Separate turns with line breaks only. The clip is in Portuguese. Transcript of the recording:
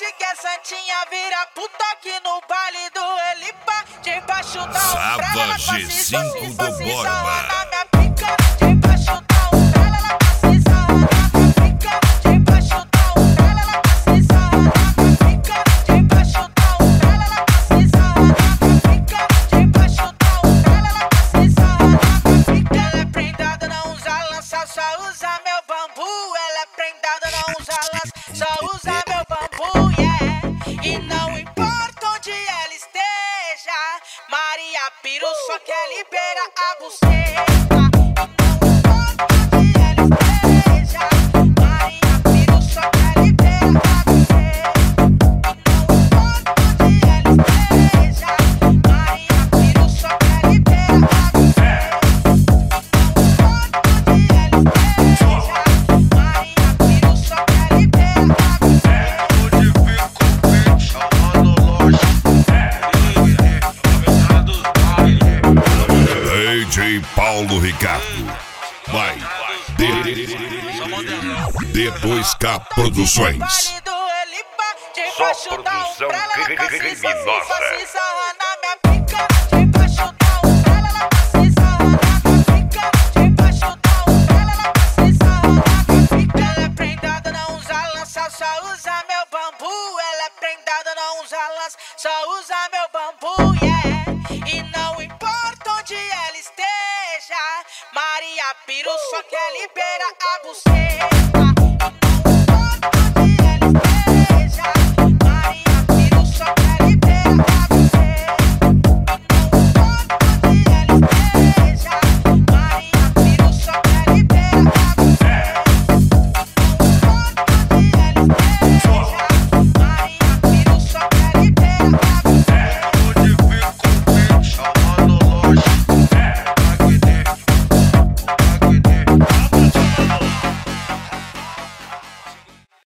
hoje que a Santinha vira puta aqui no baile do Elipa. Debaixo da umbrella,
G5 do Borba.
na minha pica. Debaixo da umbrella, ela passa e sarra na minha pica. Debaixo da umbrella, ela passa e sarra na minha pica. Debaixo da umbrella, ela passa e sarra na minha pica. Debaixo da umbrella, ela passa e sarra na minha pica. Ela é prendada, não usa lança, só usa meu bambu. Ela é prendada, não usa lança, só usa meu bambu, yeah. E não importa onde ela esteja, Maria Piru só quer liberar a buceta.
DJ Paulo Ricardo, vai D2K Produções.
Só produção criminosa.
Só usa meu bambu, ela é prendada, não usa lança, só usa meu bambu, yeah. E não importa onde ela esteja, Maria Piru só quer liberar a buceta.